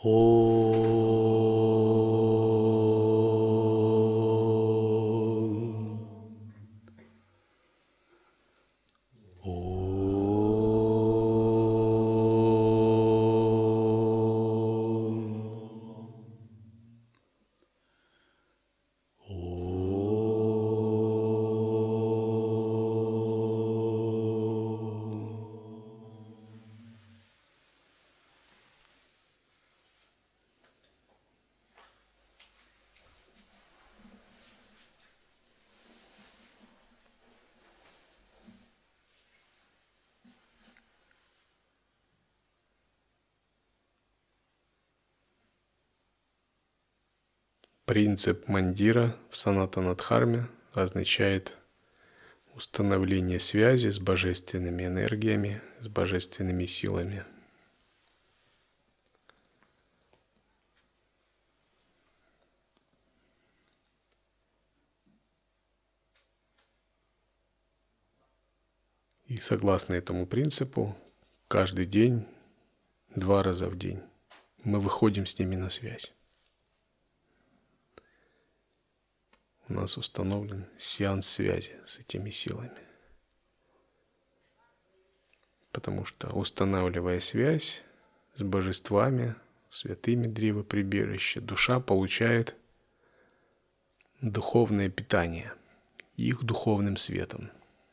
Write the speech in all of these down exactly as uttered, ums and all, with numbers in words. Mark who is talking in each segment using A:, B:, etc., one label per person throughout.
A: Принцип мандира в Санатана-дхарме означает установление связи с божественными энергиями, с божественными силами. И согласно этому принципу, каждый день, два раза в день, мы выходим с ними на связь. У нас установлен сеанс связи с этими силами. Потому что, устанавливая связь с божествами, святыми древа-прибежища, душа получает духовное питание их духовным светом.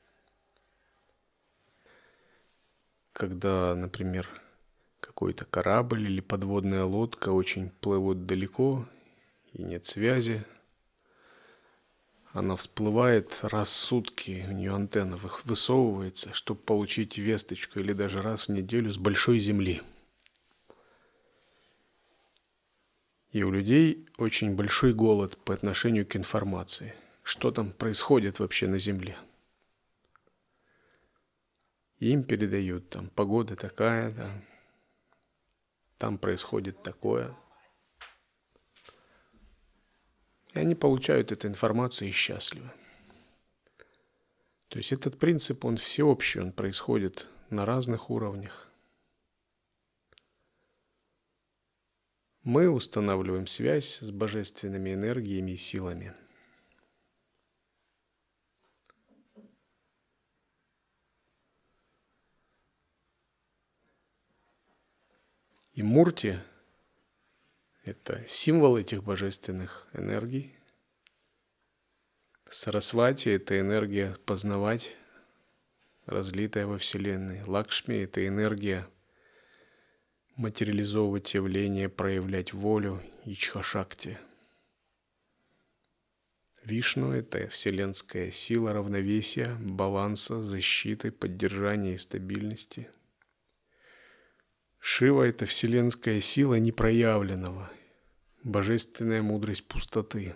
A: Когда, например, какой-то корабль или подводная лодка очень плывут далеко и нет связи, она всплывает раз в сутки, у нее антенна высовывается, чтобы получить весточку, или даже раз в неделю с большой земли. И у людей очень большой голод по отношению к информации. Что там происходит вообще на земле? Им передают, там погода такая, там, там происходит такое. И они получают эту информацию и счастливы. То есть этот принцип, он всеобщий, он происходит на разных уровнях. Мы устанавливаем связь с божественными энергиями и силами. И Мурти – это символ этих божественных энергий. Сарасвати – это энергия познавать, разлитая во Вселенной. Лакшми – это энергия материализовывать явления, проявлять волю, ичха-шакти. Вишну – это вселенская сила равновесия, баланса, защиты, поддержания и стабильности. Шива – это вселенская сила непроявленного, божественная мудрость пустоты.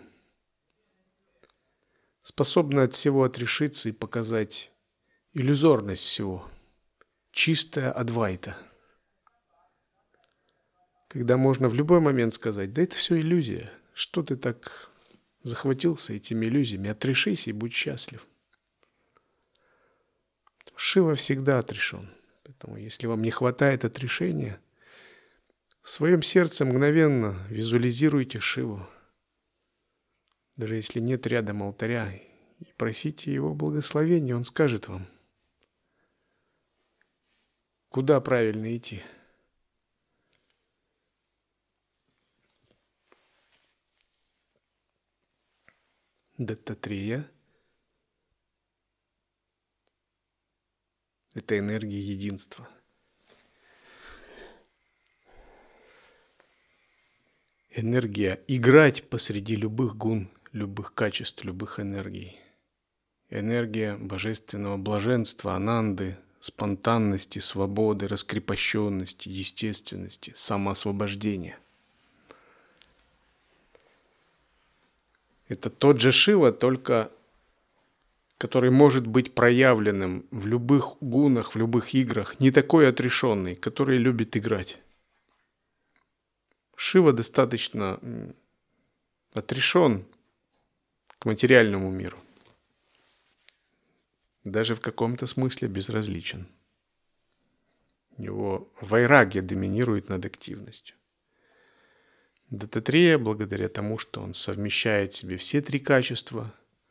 A: Способна от всего отрешиться и показать иллюзорность всего. Чистая адвайта. Когда можно в любой момент сказать: да это все иллюзия, что ты так захватился этими иллюзиями, отрешись и будь счастлив. Шива всегда отрешен. Поэтому если вам не хватает отрешения, в своем сердце мгновенно визуализируйте Шиву. Даже если нет рядом алтаря, и просите его благословения, он скажет вам, куда правильно идти. Даттатрея – это энергия единства. Энергия играть посреди любых гун, любых качеств, любых энергий. Энергия божественного блаженства, ананды, спонтанности, свободы, раскрепощенности, естественности, самоосвобождения. Это тот же Шива, только который может быть проявленным в любых гунах, в любых играх, не такой отрешенный, который любит играть. Шива достаточно отрешен к материальному миру. Даже в каком-то смысле безразличен. У него вайрагья доминирует над активностью. Дататрея, благодаря тому, что он совмещает в себе все три качества,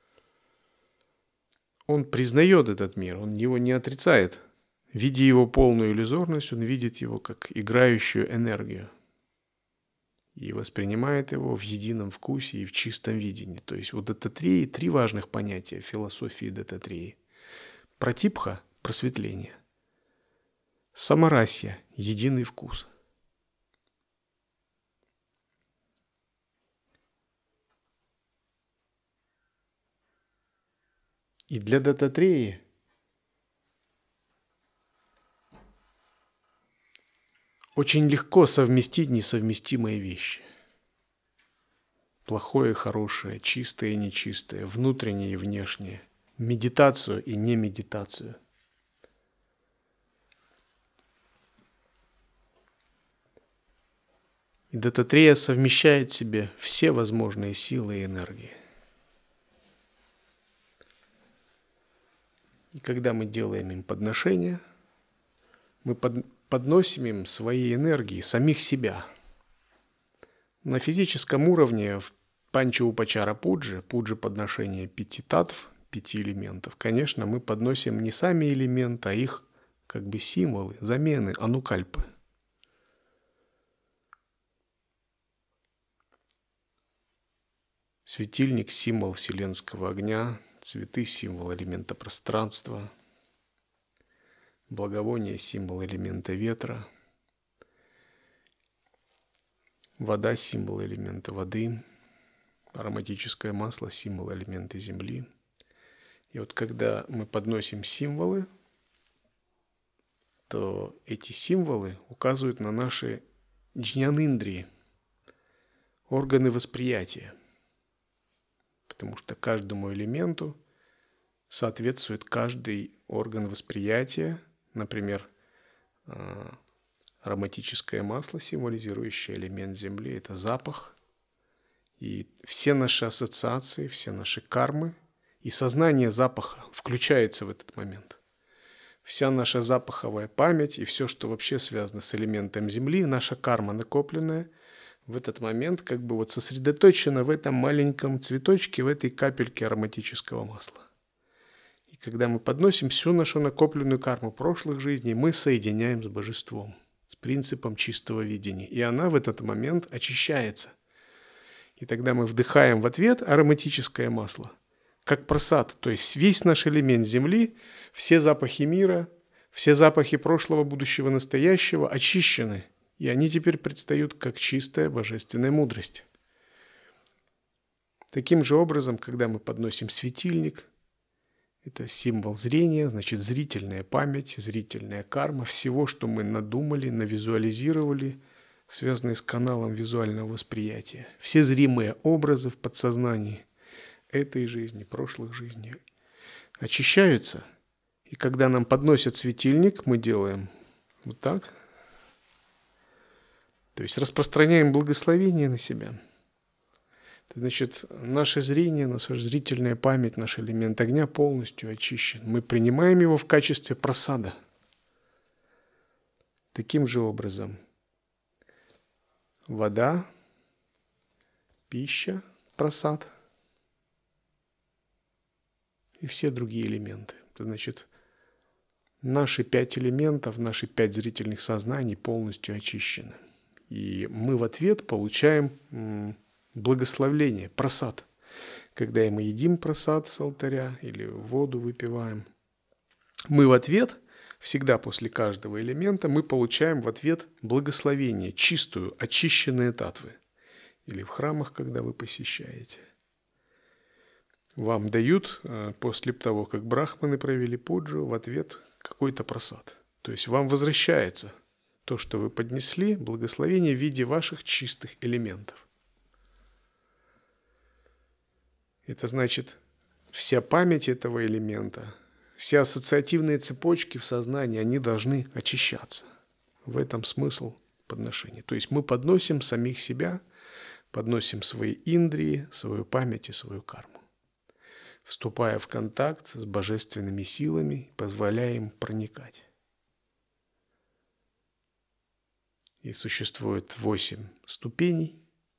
A: он признает этот мир, он его не отрицает. Видя его полную иллюзорность, он видит его как играющую энергию и воспринимает его в едином вкусе и в чистом видении. То есть у Дататреи три важных понятия в философии Дататреи. Пратипха – просветление. Самарасья – единый вкус. И для Дататреи очень легко совместить несовместимые вещи. Плохое и хорошее, чистое и нечистое, внутреннее и внешнее, медитацию и немедитацию. И Дататрея совмещает в себе все возможные силы и энергии. И когда мы делаем им подношения, мы под, подносим им свои энергии, самих себя. На физическом уровне в Панча-упачара пуджи, пуджи подношения пяти татв, пяти элементов, конечно, мы подносим не сами элементы, а их как бы символы, замены, анукальпы. Светильник – символ вселенского огня, цветы – символ элемента пространства, благовоние – символ элемента ветра, вода – символ элемента воды, ароматическое масло – символ элемента земли. И вот когда мы подносим символы, то эти символы указывают на наши джнян-индрии, органы восприятия. Потому что каждому элементу соответствует каждый орган восприятия. Например, ароматическое масло, символизирующее элемент земли, это запах. И все наши ассоциации, все наши кармы и сознание запаха включается в этот момент. Вся наша запаховая память и все, что вообще связано с элементом земли, наша карма накопленная, в этот момент как бы вот сосредоточена в этом маленьком цветочке, в этой капельке ароматического масла. И когда мы подносим всю нашу накопленную карму прошлых жизней, мы соединяем с божеством, с принципом чистого видения. И она в этот момент очищается. И тогда мы вдыхаем в ответ ароматическое масло, как прасад, то есть весь наш элемент земли, все запахи мира, все запахи прошлого, будущего, настоящего очищены. И они теперь предстают как чистая божественная мудрость. Таким же образом, когда мы подносим светильник, это символ зрения, значит зрительная память, зрительная карма, всего, что мы надумали, навизуализировали, связанные с каналом визуального восприятия. Все зримые образы в подсознании этой жизни, прошлых жизней очищаются. И когда нам подносят светильник, мы делаем вот так. То есть распространяем благословение на себя. Это значит, наше зрение, наша зрительная память, наш элемент огня полностью очищен. Мы принимаем его в качестве прасада. Таким же образом, вода, пища, прасад и все другие элементы. Это значит, наши пять элементов, наши пять зрительных сознаний полностью очищены. И мы в ответ получаем благословление, прасад. Когда мы едим прасад с алтаря или воду выпиваем, мы в ответ, всегда после каждого элемента, мы получаем в ответ благословение, чистую, очищенные татвы. Или в храмах, когда вы посещаете. Вам дают после того, как брахманы провели пуджу, в ответ какой-то прасад. То есть вам возвращается то, что вы поднесли, благословение в виде ваших чистых элементов. Это значит, вся память этого элемента, все ассоциативные цепочки в сознании, они должны очищаться. В этом смысл подношения. То есть мы подносим самих себя, подносим свои индрии, свою память и свою карму, вступая в контакт с божественными силами, позволяя им проникать. И существует восемь ступеней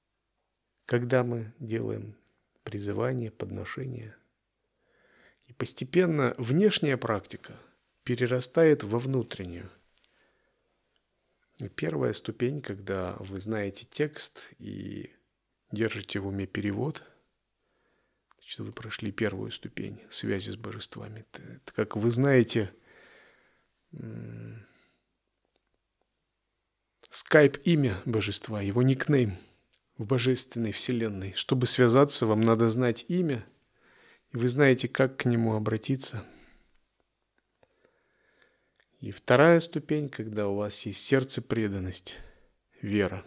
A: когда мы делаем призывание, подношение. И постепенно внешняя практика перерастает во внутреннюю. И первая ступень, когда вы знаете текст и держите в уме перевод, значит, вы прошли первую ступень связи с божествами. Это, это как вы знаете скайп-имя божества, его никнейм в божественной вселенной. Чтобы связаться, вам надо знать имя, и вы знаете, как к нему обратиться. И вторая ступень, когда у вас есть сердце преданность, вера.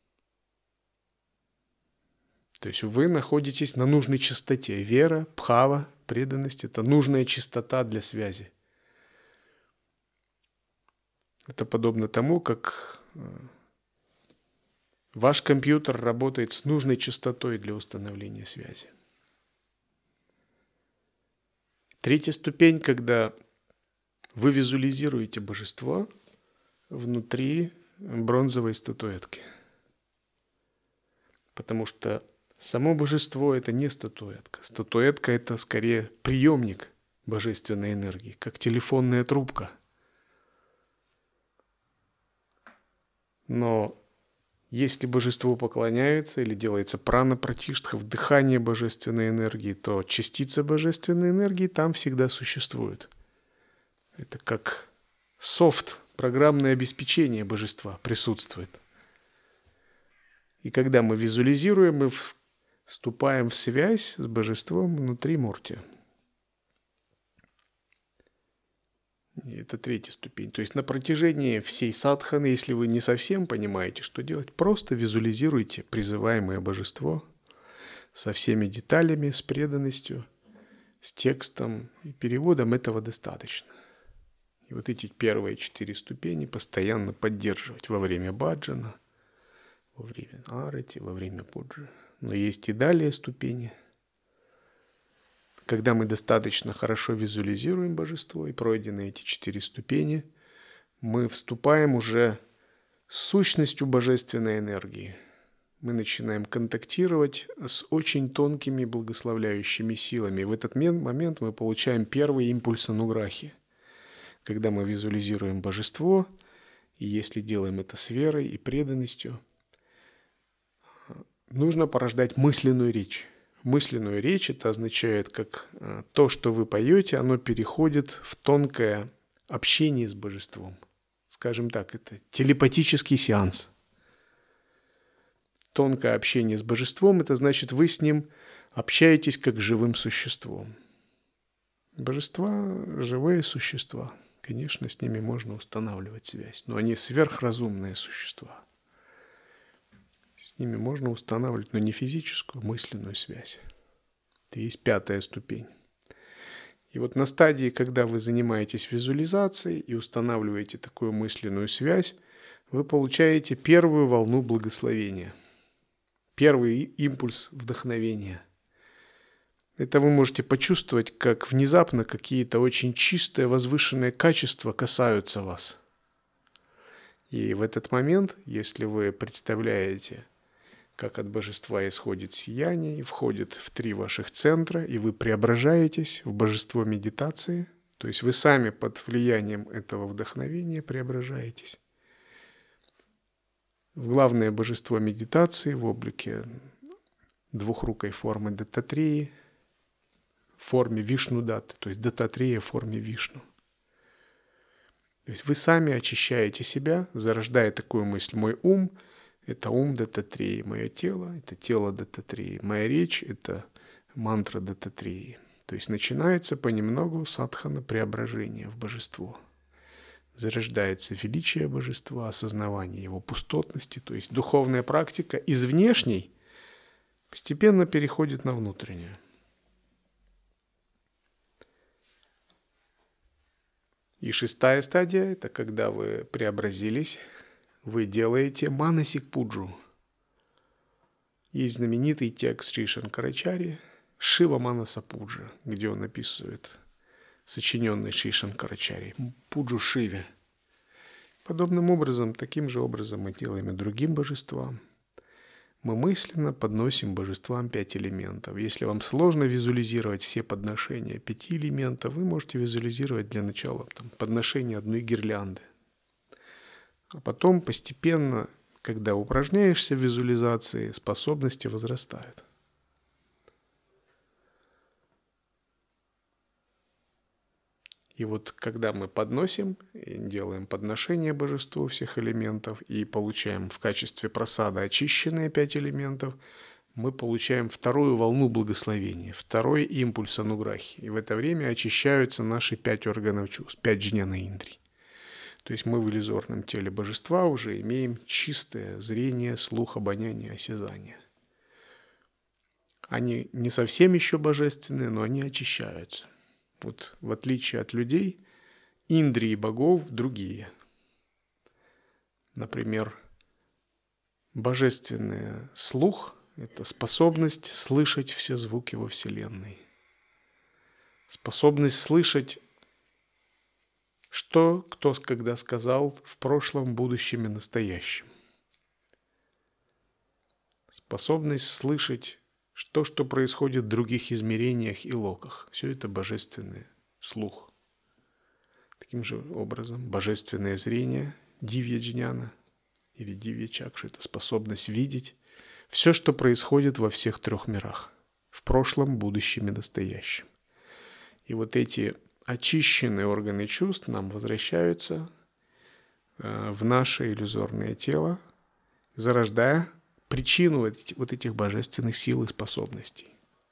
A: То есть вы находитесь на нужной частоте. Вера, бхава, преданность – это нужная частота для связи. Это подобно тому, как ваш компьютер работает с нужной частотой для установления связи. Третья ступень, когда вы визуализируете божество внутри бронзовой статуэтки. Потому что само божество – это не статуэтка. Статуэтка – это скорее приемник божественной энергии, как телефонная трубка. Но если божеству поклоняются или делается прана-пратиштха, вдыхание божественной энергии, то частица божественной энергии там всегда существует. Это как софт, программное обеспечение божества присутствует. И когда мы визуализируем, мы вступаем в связь с божеством внутри мурти. И это третья ступень. То есть на протяжении всей садханы, если вы не совсем понимаете, что делать, просто визуализируйте призываемое божество со всеми деталями, с преданностью, с текстом и переводом. Этого достаточно. И вот эти первые четыре ступени постоянно поддерживать во время баджана, во время арати, во время пуджи. Но есть и далее ступени. Когда мы достаточно хорошо визуализируем божество и пройдены эти четыре ступени, мы вступаем уже с сущностью божественной энергии. Мы начинаем контактировать с очень тонкими благословляющими силами. В этот момент мы получаем первый импульс ануграхи. Когда мы визуализируем божество, и если делаем это с верой и преданностью, нужно порождать мысленную речь. Мысленную речь это означает, как то, что вы поете, оно переходит в тонкое общение с божеством. Скажем так, это телепатический сеанс. Тонкое общение с божеством – это значит, вы с ним общаетесь как с живым существом. Божества – живые существа. Конечно, с ними можно устанавливать связь, но они сверхразумные существа. С ними можно устанавливать, но не физическую, мысленную связь. Это есть пятая ступень. И вот на стадии, когда вы занимаетесь визуализацией и устанавливаете такую мысленную связь, вы получаете первую волну благословения, первый импульс вдохновения. Это вы можете почувствовать, как внезапно какие-то очень чистые, возвышенные качества касаются вас. И в этот момент, если вы представляете, как от божества исходит сияние и входит в три ваших центра, и вы преображаетесь в божество медитации, то есть вы сами под влиянием этого вдохновения преображаетесь в главное божество медитации в облике двухрукой формы Даттатреи, в форме Вишну-датты, то есть Даттатрея в форме Вишну. То есть вы сами очищаете себя, зарождая такую мысль. Мой ум – это ум Даттатреи, мое тело – это тело Даттатреи, моя речь – это мантра Даттатреи. То есть начинается понемногу садхана преображения в божество. Зарождается величие божества, осознавание его пустотности, то есть духовная практика из внешней постепенно переходит на внутреннюю. И шестая стадия – это когда вы преобразились, вы делаете манасик пуджу. Есть знаменитый текст Шри Шанкарачарьи «Шива Манаса Пуджа», где он описывает сочиненный Шри Шанкарачарьей пуджу Шиве. Подобным образом, таким же образом мы делаем и другим божествам. мы мысленно подносим божествам пять элементов. Если вам сложно визуализировать все подношения пяти элементов, вы можете визуализировать для начала там, подношение одной гирлянды. А потом постепенно, когда упражняешься в визуализации, способности возрастают. И вот когда мы подносим, делаем подношение божеству всех элементов и получаем в качестве просада очищенные пять элементов, мы получаем вторую волну благословения, второй импульс ануграхи. И в это время очищаются наши пять органов чувств, пять джняна индрий. То есть мы в иллюзорном теле божества уже имеем чистое зрение, слух, обоняние, осязание. Они не совсем еще божественные, но они очищаются. Вот в отличие от людей, индрии богов другие. Например, божественный слух – это способность слышать все звуки во Вселенной. Способность слышать, что кто когда сказал в прошлом, будущем и настоящем. Способность слышать то, что происходит в других измерениях и локах. Все это божественный слух. Таким же образом, божественное зрение, дивья джняна или дивья чакша – это способность видеть все, что происходит во всех трех мирах. В прошлом, будущем и настоящем. И вот эти очищенные органы чувств нам возвращаются в наше иллюзорное тело, зарождая причину вот этих божественных сил и способностей.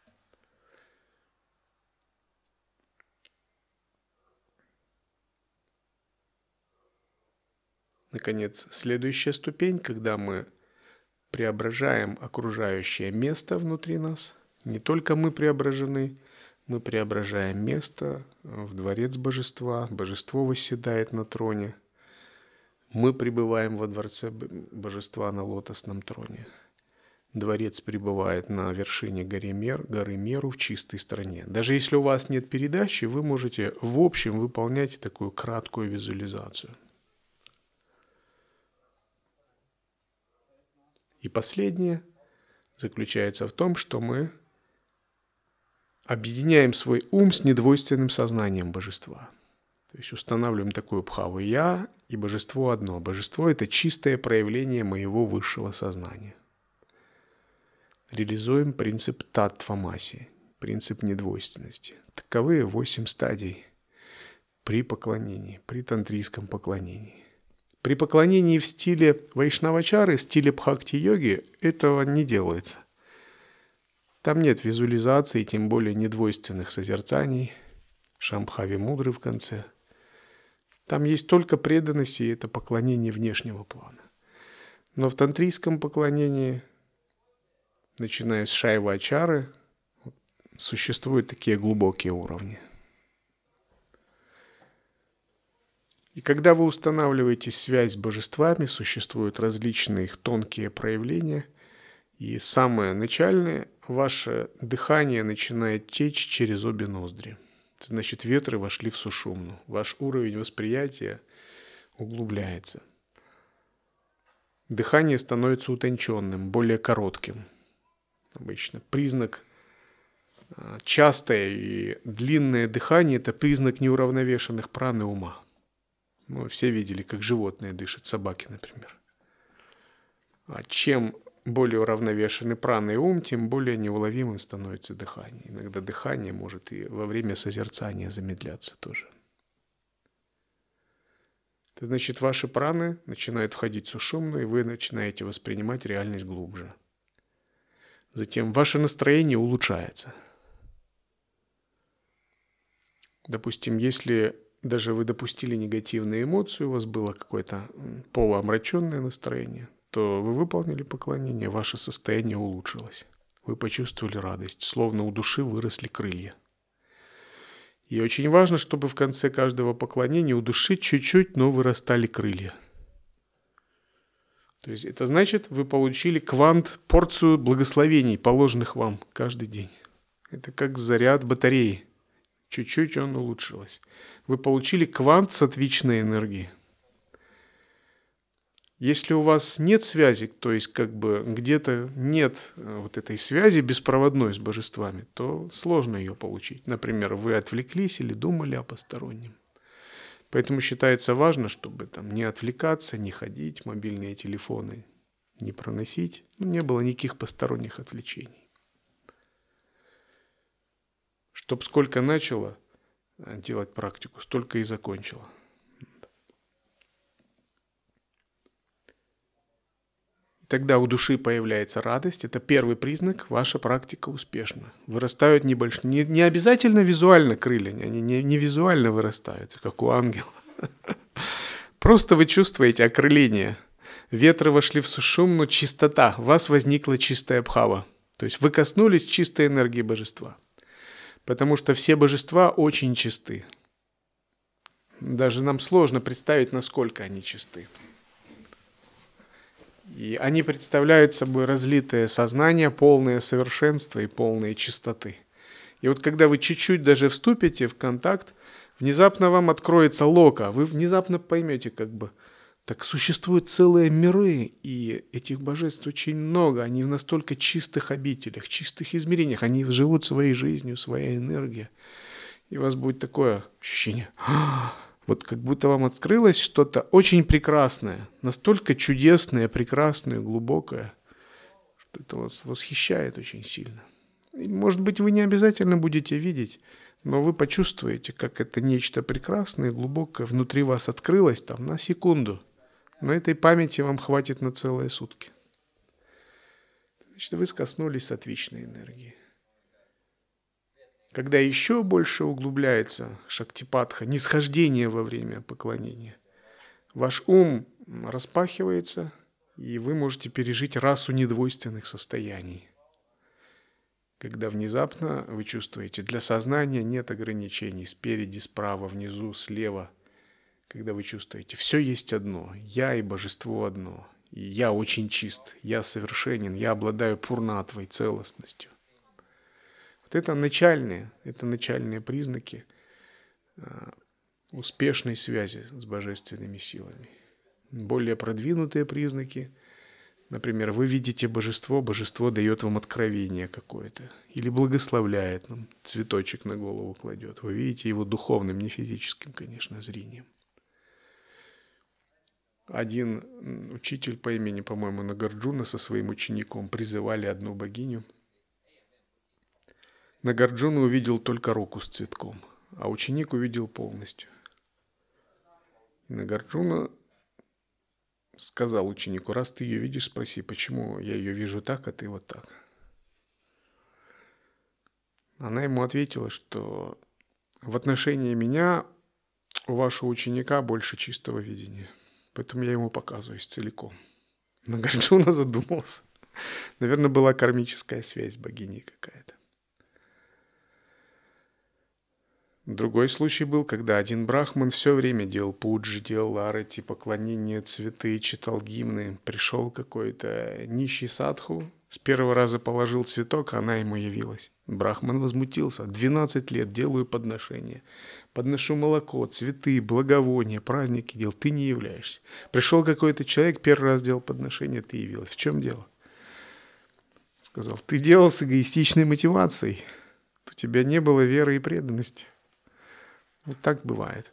A: Наконец, следующая ступень, когда мы преображаем окружающее место внутри нас. Не только мы преображены, мы преображаем место в дворец божества, божество восседает на троне. Мы пребываем во дворце божества на лотосном троне. Дворец пребывает на вершине горы, Мер, горы Меру в чистой стране. Даже если у вас нет передачи, вы можете в общем выполнять такую краткую визуализацию. И последнее заключается в том, что мы объединяем свой ум с недвойственным сознанием божества. То есть устанавливаем такую бхаву «я» и божество одно. Божество – это чистое проявление моего высшего сознания. Реализуем принцип таттвамаси, принцип недвойственности. Таковы восемь стадий при поклонении, при тантрийском поклонении. При поклонении в стиле вайшнавачары, стиле бхакти-йоги этого не делается. Там нет визуализации, тем более недвойственных созерцаний, шамбхави мудры в конце. Там есть только преданность, и это поклонение внешнего плана. Но в тантрийском поклонении, начиная с шайва-ачары, существуют такие глубокие уровни. И когда вы устанавливаете связь с божествами, существуют различные их тонкие проявления. И самое начальное, ваше дыхание начинает течь через обе ноздри. Это значит, ветры вошли в сушумну. Ваш уровень восприятия углубляется. Дыхание становится утонченным, более коротким. Обычно признак частое и длинное дыхание – это признак неуравновешенных пран и ума. Мы все видели, как животные дышат, собаки, например. А чем более уравновешенный прана и ум, тем более неуловимым становится дыхание. Иногда дыхание может и во время созерцания замедляться тоже. Это значит, ваши праны начинают входить в сушумну, и вы начинаете воспринимать реальность глубже. Затем ваше настроение улучшается. Допустим, если даже вы допустили негативные эмоции, у вас было какое-то полуомраченное настроение, то вы выполнили поклонение, ваше состояние улучшилось. Вы почувствовали радость, словно у души выросли крылья. И очень важно, чтобы в конце каждого поклонения у души чуть-чуть, но вырастали крылья. То есть это значит, вы получили квант, порцию благословений, положенных вам каждый день. Это как заряд батареи. Чуть-чуть он улучшилось. Вы получили квант сатвичной энергии. Если у вас нет связи, то есть как бы где-то нет вот этой связи беспроводной с божествами, то сложно ее получить. Например, вы отвлеклись или думали о постороннем. Поэтому считается важно, чтобы там не отвлекаться, не ходить, мобильные телефоны не проносить, ну, не было никаких посторонних отвлечений. Чтоб сколько начало делать практику, столько и закончила. Тогда у души появляется радость. Это первый признак, ваша практика успешна. Вырастают небольшие, не, не обязательно визуально крылья, они не, не визуально вырастают, как у ангела. Просто вы чувствуете окрыление. Ветры вошли в сушумну, чистота. У вас возникла чистая бхава. То есть вы коснулись чистой энергии божества. Потому что все божества очень чисты. Даже нам сложно представить, насколько они чисты. И они представляют собой разлитое сознание, полное совершенства и полное чистоты. И вот когда вы чуть-чуть даже вступите в контакт, внезапно вам откроется лока, вы внезапно поймете, как бы, так существуют целые миры, и этих божеств очень много, они в настолько чистых обителях, чистых измерениях, они живут своей жизнью, своей энергией. И у вас будет такое ощущение, вот как будто вам открылось что-то очень прекрасное, настолько чудесное, прекрасное, глубокое, что это вас восхищает очень сильно. И, может быть, вы не обязательно будете видеть, но вы почувствуете, как это нечто прекрасное, глубокое внутри вас открылось там на секунду. Но этой памяти вам хватит на целые сутки. Значит, вы скоснулись сатвичной энергии. Когда еще больше углубляется шактипатха, нисхождение во время поклонения, ваш ум распахивается, и вы можете пережить расу недвойственных состояний. Когда внезапно вы чувствуете, для сознания нет ограничений спереди, справа, внизу, слева. Когда вы чувствуете, все есть одно, я и божество одно, и я очень чист, я совершенен, я обладаю пурнатвой, целостностью. Вот это начальные, это начальные признаки успешной связи с божественными силами. Более продвинутые признаки, например, вы видите божество, божество дает вам откровение какое-то, или благословляет нам, цветочек на голову кладет. Вы видите его духовным, не физическим, конечно, зрением. Один учитель по имени, по-моему, Нагарджуна со своим учеником призывали одну богиню. Нагарджуна увидел только руку с цветком, а ученик увидел полностью. И Нагарджуна сказал ученику, раз ты ее видишь, спроси, почему я ее вижу так, а ты вот так. Она ему ответила, что в отношении меня у вашего ученика больше чистого видения, поэтому я ему показываюсь целиком. Нагарджуна задумался. Наверное, была кармическая связь с богиней какая-то. Другой случай был, когда один брахман все время делал пуджи, делал арати, поклонения, цветы, читал гимны. Пришел какой-то нищий садху, с первого раза положил цветок, а она ему явилась. Брахман возмутился. двенадцать лет делаю подношения. Подношу молоко, цветы, благовония, праздники делал. Ты не являешься. Пришел какой-то человек, первый раз делал подношения, ты явилась. В чем дело? Сказал, ты делал с эгоистичной мотивацией. У тебя не было веры и преданности. Вот так бывает.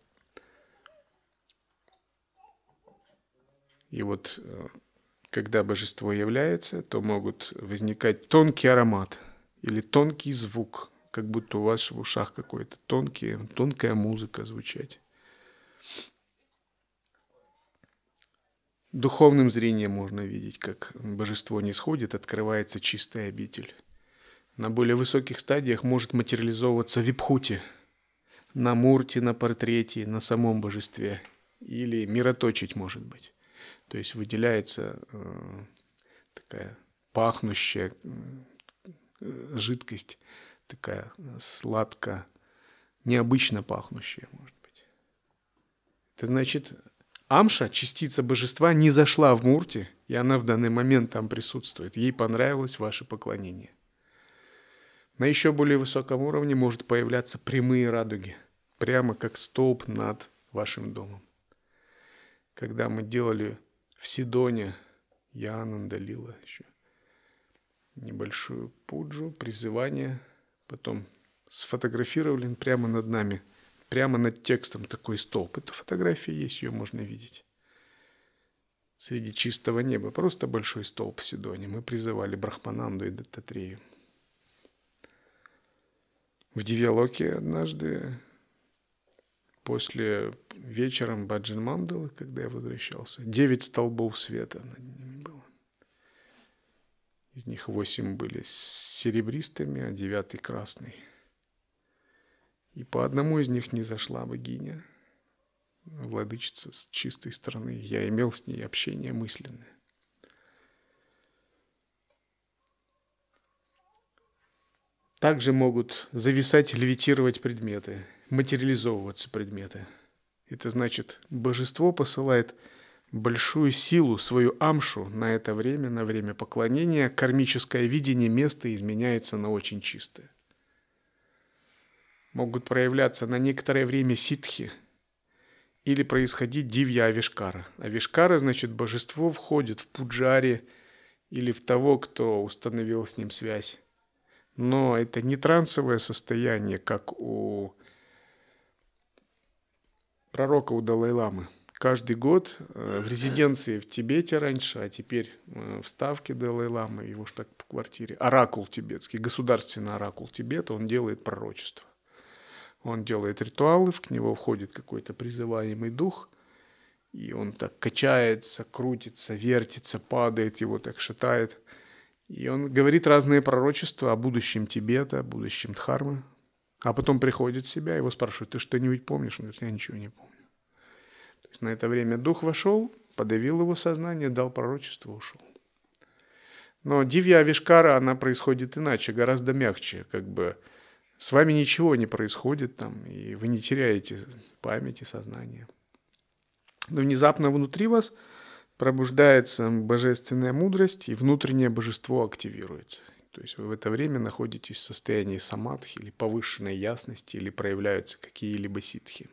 A: И вот, когда божество является, то могут возникать тонкий аромат или тонкий звук, как будто у вас в ушах какой-то тонкий, тонкая музыка звучать. Духовным зрением можно видеть, как божество нисходит, открывается чистая обитель. На более высоких стадиях может материализовываться випхути, на мурте, на портрете, на самом божестве. Или мироточить, может быть. То есть выделяется э, такая пахнущая э, жидкость, такая сладко, необычно пахнущая, может быть. Это значит, амша, частица божества, не зашла в мурте, и она в данный момент там присутствует. Ей понравилось ваше поклонение. На еще более высоком уровне может появляться прямые радуги, прямо как столб над вашим домом. Когда мы делали в Сидоне я Анандалила еще небольшую пуджу, призывание. Потом сфотографировали прямо над нами, прямо над текстом такой столб. Эта фотография есть, ее можно видеть. Среди чистого неба просто большой столб в Сидоне. Мы призывали Брахмананду и Даттатрею. В Дивьялоке однажды, после вечером Баджан Мандалы, когда я возвращался, девять столбов света над ними было. Из них восемь были серебристыми, а девятый красный. И по одному из них не зашла богиня, владычица с чистой стороны. Я имел с ней общение мысленное. Также могут зависать, левитировать предметы, материализовываться предметы. Это значит, божество посылает большую силу, свою амшу на это время, на время поклонения. Кармическое видение места изменяется на очень чистое. Могут проявляться на некоторое время ситхи или происходить дивья авишкара. Авишкара, значит, божество входит в пуджари или в того, кто установил с ним связь. Но это не трансовое состояние, как у пророка, у Далай-ламы. Каждый год в резиденции в Тибете раньше, а теперь в ставке Далай-ламы, его ж так по квартире, оракул тибетский, государственный оракул Тибета, он делает пророчество. Он делает ритуалы, в него входит какой-то призываемый дух, и он так качается, крутится, вертится, падает, его так шатает. И он говорит разные пророчества о будущем Тибета, о будущем Дхармы. А потом приходит в себя, его спрашивают: ты что-нибудь помнишь? Он говорит: я ничего не помню. То есть на это время дух вошел, подавил его сознание, дал пророчество, ушел. Но дивья авишкара, она происходит иначе, гораздо мягче. Как бы с вами ничего не происходит там, и вы не теряете память и сознание. Но внезапно внутри вас пробуждается божественная мудрость, и внутреннее божество активируется. То есть вы в это время находитесь в состоянии самадхи или повышенной ясности, или проявляются какие-либо ситхи.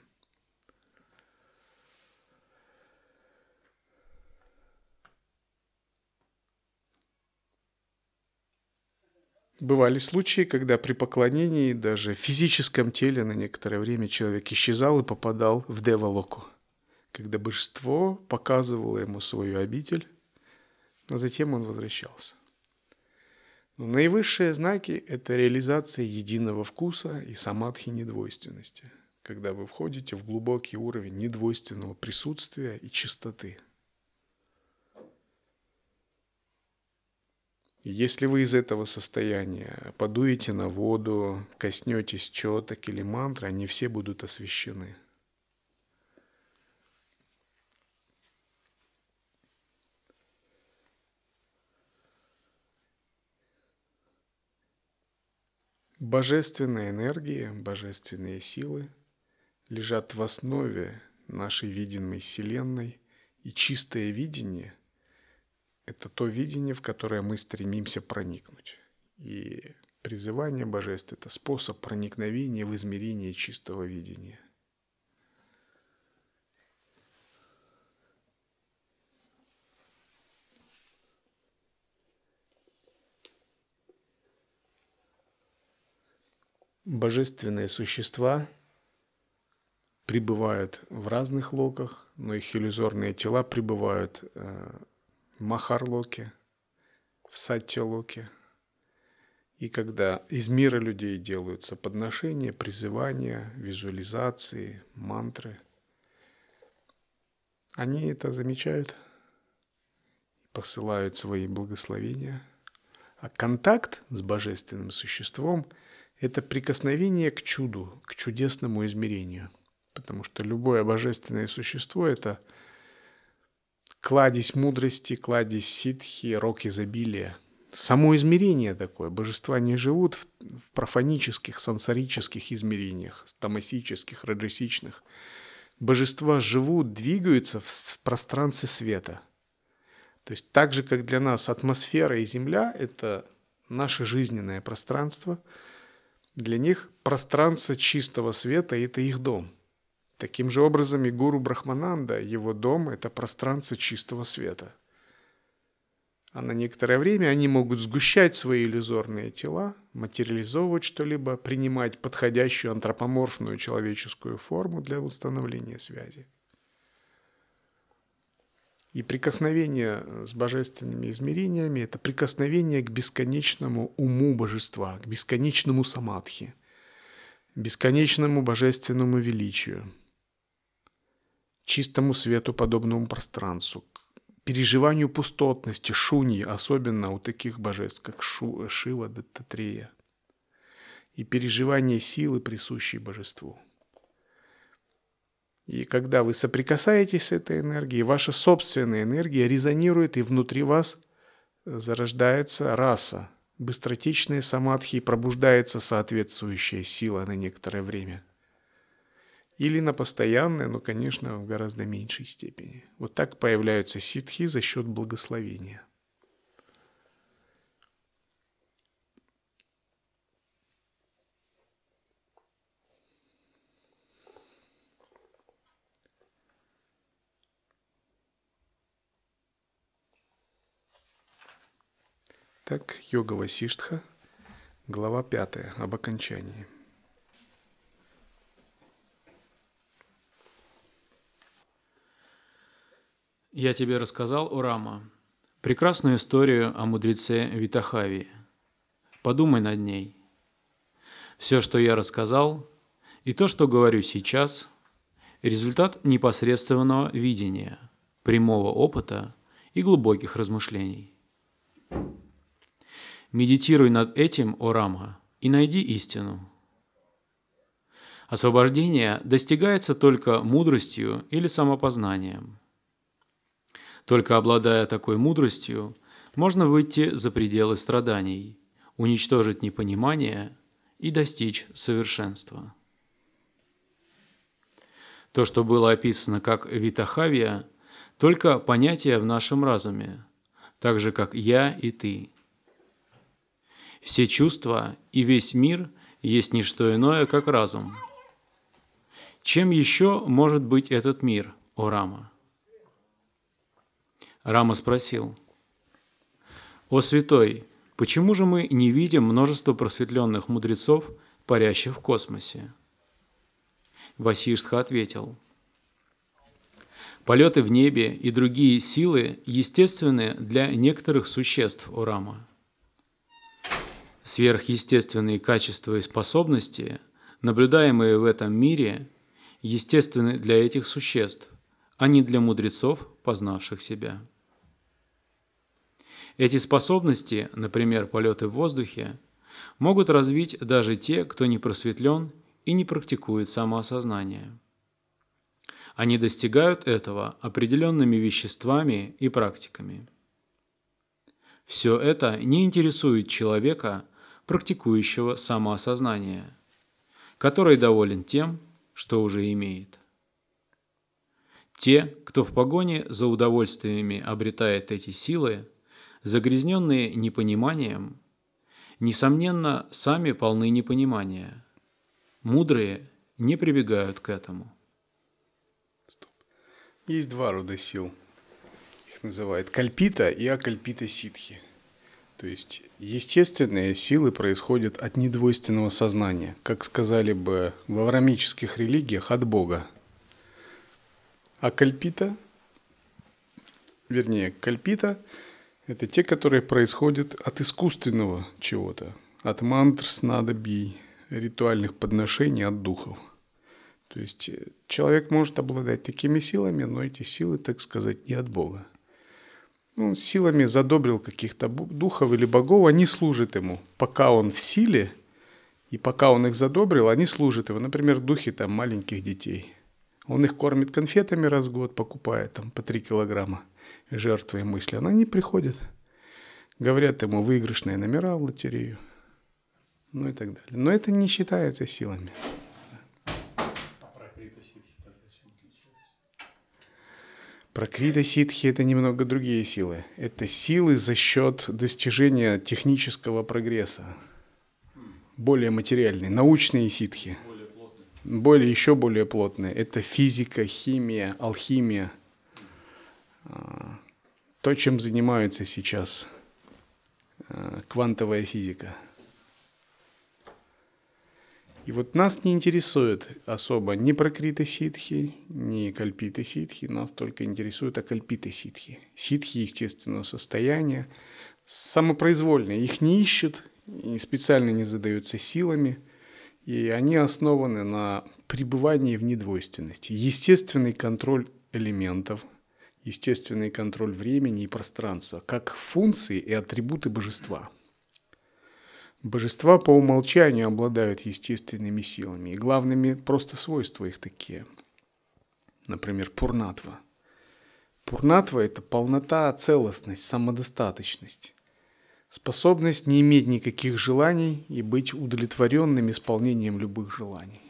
A: Бывали случаи, когда при поклонении даже в физическом теле на некоторое время человек исчезал и попадал в девалоку, когда божество показывало ему свою обитель, а затем он возвращался. Но наивысшие знаки – это реализация единого вкуса и самадхи недвойственности, когда вы входите в глубокий уровень недвойственного присутствия и чистоты. И если вы из этого состояния подуете на воду, коснетесь четок или мантры, они все будут освящены. Божественная энергия, божественные силы лежат в основе нашей видимой Вселенной, и чистое видение – это то видение, в которое мы стремимся проникнуть. И призывание божеств – это способ проникновения в измерение чистого видения. Божественные существа пребывают в разных локах, но их иллюзорные тела пребывают в Махарлоке, в Саття-локе. И когда из мира людей делаются подношения, призывания, визуализации, мантры, они это замечают, посылают свои благословения. А контакт с божественным существом – это прикосновение к чуду, к чудесному измерению. Потому что любое божественное существо – это кладезь мудрости, кладезь ситхи, рог изобилия. Само измерение такое. Божества не живут в профанических, сансарических измерениях, тамасических, раджасичных. Божества живут, двигаются в пространстве света. То есть так же, как для нас атмосфера и Земля – это наше жизненное пространство, для них пространство чистого света – это их дом. Таким же образом и гуру Брахмананда, его дом – это пространство чистого света. А на некоторое время они могут сгущать свои иллюзорные тела, материализовывать что-либо, принимать подходящую антропоморфную человеческую форму для установления связи. И прикосновение с божественными измерениями – это прикосновение к бесконечному уму божества, к бесконечному самадхи, бесконечному божественному величию, чистому свету, подобному пространству, к переживанию пустотности, шуньи, особенно у таких божеств, как Шу, Шива, Даттатрея, и переживание силы, присущей божеству. И когда вы соприкасаетесь с этой энергией, ваша собственная энергия резонирует, и внутри вас зарождается раса, быстротечная самадхи, и пробуждается соответствующая сила на некоторое время. Или на постоянное, но, конечно, в гораздо меньшей степени. Вот так появляются ситхи за счет благословения. Так, йога Васиштха, глава пятая, об окончании.
B: Я тебе рассказал, о Рама, прекрасную историю о мудреце Витахавии. Подумай над ней. Все, что я рассказал, и то, что говорю сейчас, результат непосредственного видения, прямого опыта и глубоких размышлений. Медитируй над этим, о Рама, и найди истину. Освобождение достигается только мудростью или самопознанием. Только обладая такой мудростью, можно выйти за пределы страданий, уничтожить непонимание и достичь совершенства. То, что было описано как Витахавия, только понятие в нашем разуме, так же, как я и ты. Все чувства и весь мир есть не что иное, как разум. Чем еще может быть этот мир, о Рама? Рама спросил: «О святой, почему же мы не видим множество просветленных мудрецов, парящих в космосе?» Васиштха ответил: «Полеты в небе и другие силы естественны для некоторых существ, о Рама. Сверхъестественные качества и способности, наблюдаемые в этом мире, естественны для этих существ, а не для мудрецов, познавших себя. Эти способности, например, полеты в воздухе, могут развить даже те, кто не просветлен и не практикует самоосознание. Они достигают этого определенными веществами и практиками. Все это не интересует человека, практикующего самоосознание, который доволен тем, что уже имеет. Те, кто в погоне за удовольствиями обретает эти силы, загрязненные непониманием, несомненно, сами полны непонимания. Мудрые не прибегают к этому».
A: Стоп. Есть два рода сил. Их называют кальпита и акальпита ситхи. То есть естественные силы происходят от недвойственного сознания, как сказали бы в авраамических религиях, от Бога. А кальпита, вернее, кальпита – это те, которые происходят от искусственного чего-то, от мантр, снадобий, ритуальных подношений, от духов. То есть человек может обладать такими силами, но эти силы, так сказать, не от Бога. Он силами задобрил каких-то духов или богов, они служат ему. Пока он в силе, и пока он их задобрил, они служат ему. Например, духи там маленьких детей. Он их кормит конфетами раз в год, покупает там по три килограмма жертвы и мысли. Но они приходят, говорят ему выигрышные номера в лотерею, ну и так далее. Но это не считается силами. Пракрита ситхи – это немного другие силы. Это силы за счет достижения технического прогресса. Более материальные, научные ситхи. более, еще более плотное. Это физика, химия, алхимия. То, чем занимается сейчас квантовая физика. И вот нас не интересует особо ни пракрита-ситхи, ни кальпита-ситхи, нас только интересует акальпита-ситхи. Ситхи естественного состояния, самопроизвольные, их не ищут, и специально не задаются силами, и они основаны на пребывании в недвойственности. Естественный контроль элементов, естественный контроль времени и пространства, как функции и атрибуты божества. Божества по умолчанию обладают естественными силами, и главными просто свойства их такие. Например, пурнатва. Пурнатва – это полнота, целостность, самодостаточность. Способность не иметь никаких желаний и быть удовлетворенным исполнением любых желаний.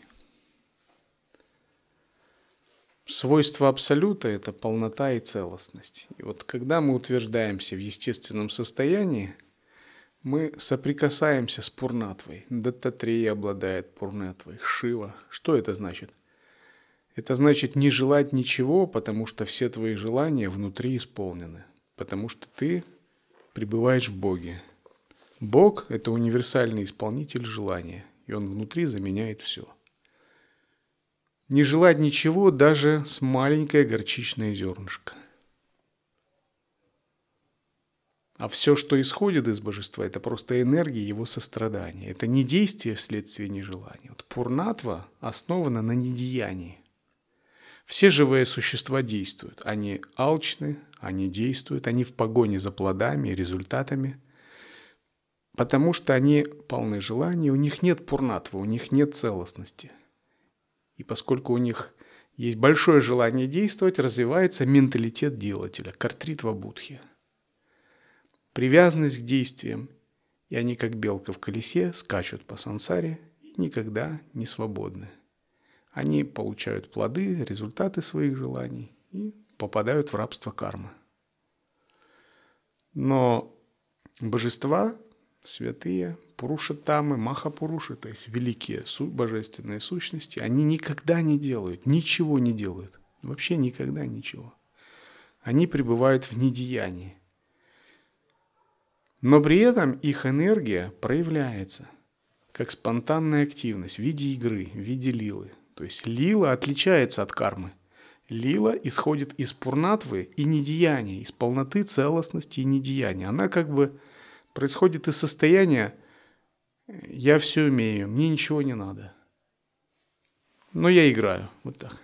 A: Свойство абсолюта – это полнота и целостность. И вот когда мы утверждаемся в естественном состоянии, мы соприкасаемся с пурнатвой. Даттатрея обладает пурнатвой, Шива. Что это значит? Это значит не желать ничего, потому что все твои желания внутри исполнены. Потому что ты пребываешь в Боге. Бог – это универсальный исполнитель желания, и Он внутри заменяет все. Не желать ничего даже с маленькое горчичное зернышко. А все, что исходит из божества, это просто энергия его сострадания. Это не действие вследствие нежелания. Вот пурнатва основана на недеянии. Все живые существа действуют. Они алчны, они действуют, они в погоне за плодами и результатами, потому что они полны желаний, у них нет пурнатвы, у них нет целостности. И поскольку у них есть большое желание действовать, развивается менталитет делателя, картритва будхи. Привязанность к действиям, и они, как белка в колесе, скачут по сансаре и никогда не свободны. Они получают плоды, результаты своих желаний и попадают в рабство кармы. Но божества, святые, пурушаттамы, махапуруши, то есть великие божественные сущности, они никогда не делают, ничего не делают, вообще никогда ничего. Они пребывают в недеянии. Но при этом их энергия проявляется как спонтанная активность в виде игры, в виде лилы. То есть лила отличается от кармы. Лила исходит из пурнатвы и недеяния, из полноты, целостности и недеяния. Она как бы происходит из состояния «я все умею, мне ничего не надо». Но я играю, вот так.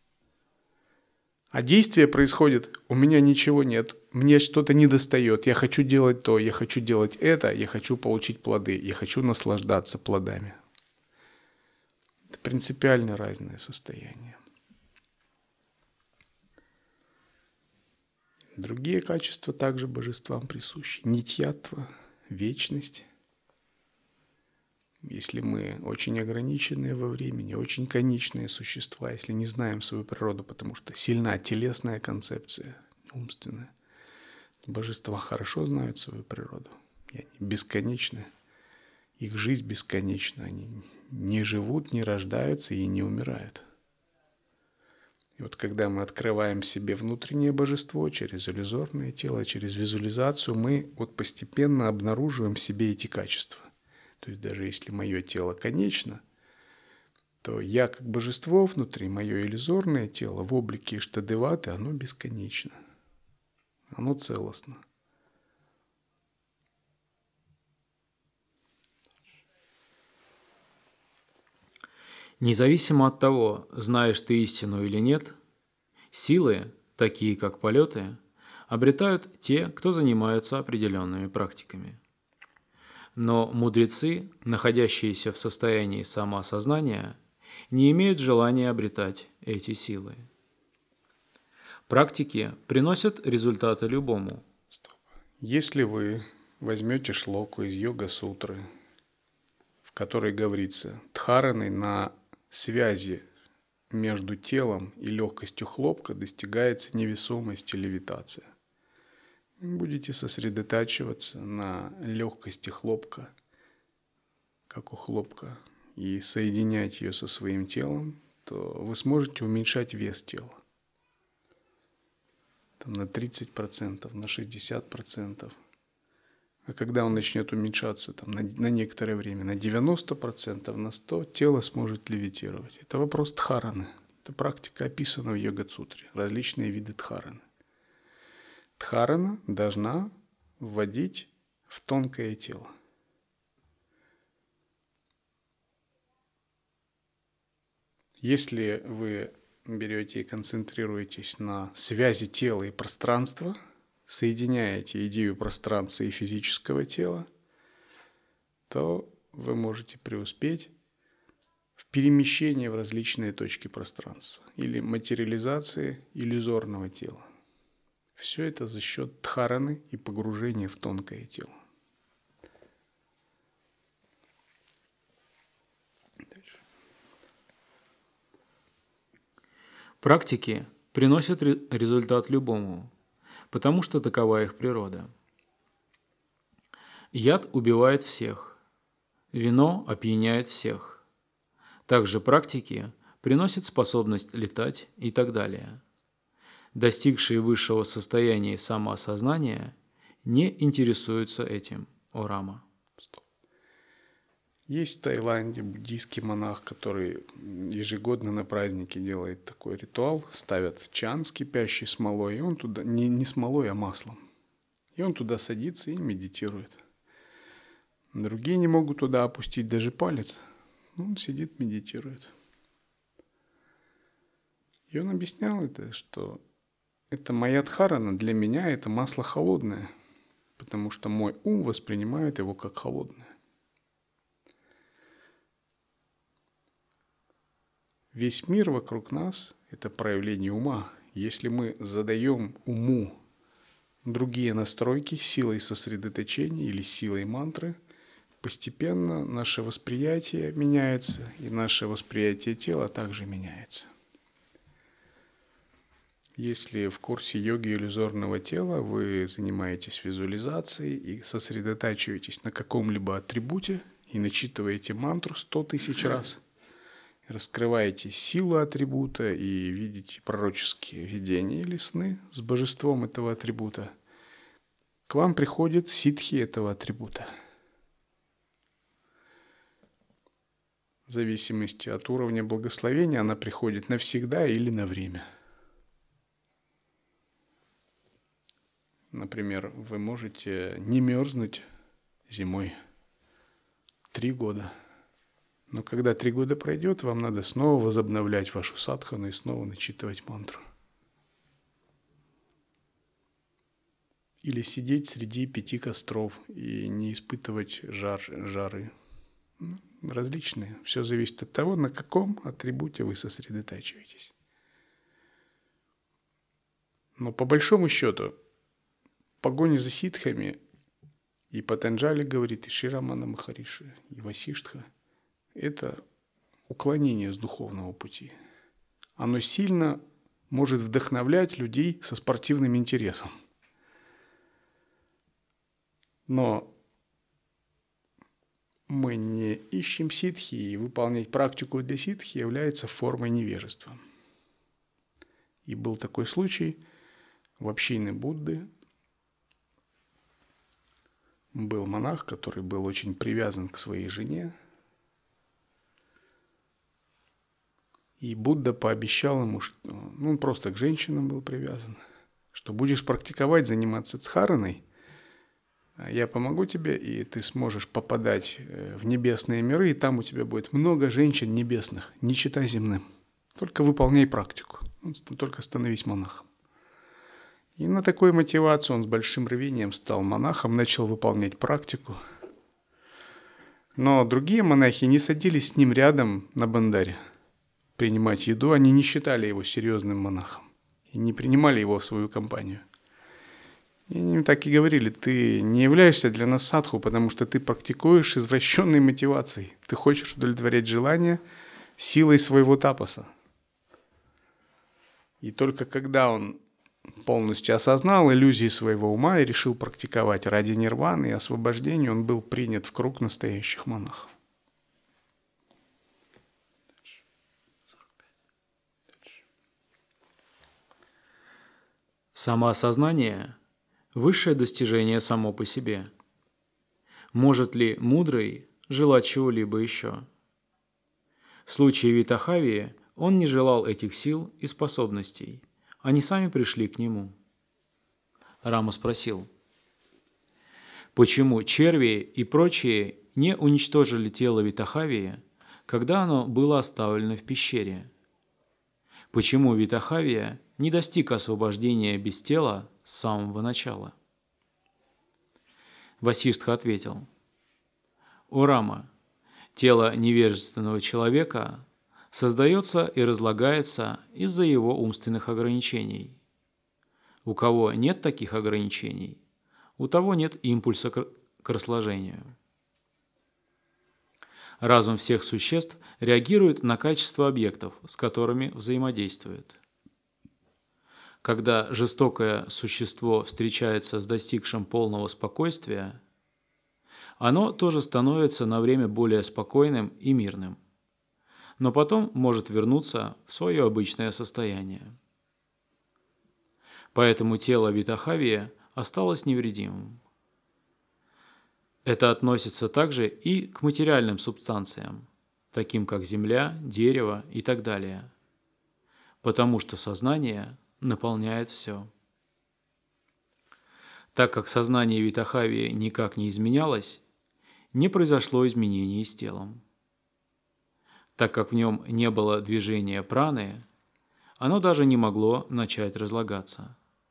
A: А действие происходит «у меня ничего нет, мне что-то недостает, я хочу делать то, я хочу делать это, я хочу получить плоды, я хочу наслаждаться плодами». Это принципиально разное состояние. Другие качества также божествам присущи. Нитьятва, вечность. Если мы очень ограниченные во времени, очень конечные существа, если не знаем свою природу, потому что сильна телесная концепция, умственная, божества хорошо знают свою природу, и они бесконечны, их жизнь бесконечна, они не живут, не рождаются и не умирают. И вот когда мы открываем себе внутреннее божество через иллюзорное тело, через визуализацию, мы вот постепенно обнаруживаем в себе эти качества. То есть даже если мое тело конечно, то я как божество внутри, мое иллюзорное тело в облике Иштадеваты, оно бесконечно. Оно целостно.
B: Независимо от того, знаешь ты истину или нет, силы, такие как полеты, обретают те, кто занимаются определенными практиками. Но мудрецы, находящиеся в состоянии самоосознания, не имеют желания обретать эти силы. Практики приносят результаты любому.
A: Если вы возьмете шлоку из Йога-сутры, в которой говорится «Дхараной на связи между телом и легкостью хлопка достигается невесомость и левитация». Будете сосредотачиваться на легкости хлопка, как у хлопка, и соединять ее со своим телом, то вы сможете уменьшать вес тела. Там на тридцать процентов, на шестьдесят процентов. А когда он начнет уменьшаться там, на, на некоторое время на девяносто процентов, на сто процентов, тело сможет левитировать. Это вопрос дхараны. Эта практика описана в йога-сутре. Различные виды дхараны. Дхарана должна вводить в тонкое тело. Если вы берете и концентрируетесь на связи тела и пространства, соединяете идею пространства и физического тела, то вы можете преуспеть в перемещении в различные точки пространства или материализации иллюзорного тела. Все это за счет дхараны и погружения в тонкое тело. Дальше.
B: Практики приносят результат любому, потому что такова их природа. Яд убивает всех, вино опьяняет всех. Также практики приносят способность летать и так далее. Достигшие высшего состояния самоосознания не интересуются этим, о Рама.
A: Есть в Таиланде буддийский монах, который ежегодно на празднике делает такой ритуал, ставят чан с кипящей смолой, и он туда, не, не смолой, а маслом, и он туда садится и медитирует. Другие не могут туда опустить даже палец, он сидит, медитирует. И он объяснял это, что это моя дхарана, для меня это масло холодное, потому что мой ум воспринимает его как холодное. Весь мир вокруг нас – это проявление ума. Если мы задаем уму другие настройки силой сосредоточения или силой мантры, постепенно наше восприятие меняется, и наше восприятие тела также меняется. Если в курсе йоги иллюзорного тела вы занимаетесь визуализацией и сосредотачиваетесь на каком-либо атрибуте и начитываете мантру сто тысяч раз, раскрываете силу атрибута и видите пророческие видения или сны с божеством этого атрибута, к вам приходят ситхи этого атрибута. В зависимости от уровня благословения она приходит навсегда или на время. Например, вы можете не мерзнуть зимой три года. Но когда три года пройдет, вам надо снова возобновлять вашу садхану и снова начитывать мантру. Или сидеть среди пяти костров и не испытывать жар, жары. Различные. Все зависит от того, на каком атрибуте вы сосредотачиваетесь. Но по большому счету, погоня за ситхами, и Патанджали говорит, и Шри Рамана Махариши, и Васиштха, это уклонение с духовного пути. Оно сильно может вдохновлять людей со спортивным интересом. Но мы не ищем ситхи, и выполнять практику для ситхи является формой невежества. И был такой случай в общине Будды. Был монах, который был очень привязан к своей жене. И Будда пообещал ему, что ну, он просто к женщинам был привязан, что будешь практиковать, заниматься дхараной, я помогу тебе, и ты сможешь попадать в небесные миры, и там у тебя будет много женщин небесных, не читай земным. Только выполняй практику, только становись монахом. И на такой мотивации он с большим рвением стал монахом, начал выполнять практику. Но другие монахи не садились с ним рядом на бандаре принимать еду, они не считали его серьезным монахом и не принимали его в свою компанию. И они им так и говорили, ты не являешься для нас садху, потому что ты практикуешь извращенной мотивацией. Ты хочешь удовлетворять желания силой своего тапаса. И только когда он полностью осознал иллюзии своего ума и решил практиковать ради нирваны и освобождения, он был принят в круг настоящих монахов.
B: Самоосознание – высшее достижение само по себе. Может ли мудрый желать чего-либо еще? В случае Витахавии он не желал этих сил и способностей, они сами пришли к нему. Рама спросил, почему черви и прочие не уничтожили тело Витахавии, когда оно было оставлено в пещере? Почему Витахавия не достиг освобождения без тела с самого начала? Васиштха ответил, «О Рама, тело невежественного человека создается и разлагается из-за его умственных ограничений. У кого нет таких ограничений, у того нет импульса к расложению. Разум всех существ реагирует на качество объектов, с которыми взаимодействует. Когда жестокое существо встречается с достигшим полного спокойствия, оно тоже становится на время более спокойным и мирным, но потом может вернуться в свое обычное состояние. Поэтому тело Витахавия осталось невредимым. Это относится также и к материальным субстанциям, таким как земля, дерево и так далее, потому что сознание наполняет все. Так как сознание Витахавии никак не изменялось, не произошло изменений с телом. Так как в нем не было движения праны, оно даже не могло начать разлагаться.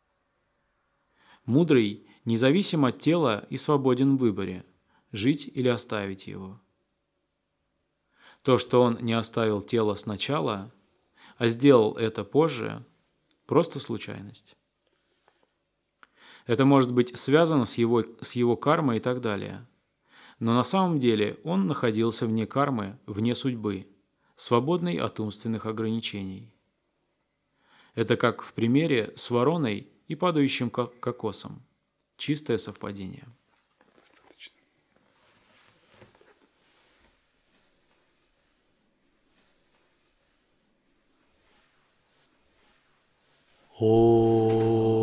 B: Мудрый независим от тела и свободен в выборе, жить или оставить его. То, что он не оставил тело сначала, а сделал это позже, просто случайность. Это может быть связано с его, с его кармой и так далее. Но на самом деле он находился вне кармы, вне судьбы, свободный от умственных ограничений. Это как в примере с вороной и падающим кокосом. Чистое совпадение.
A: О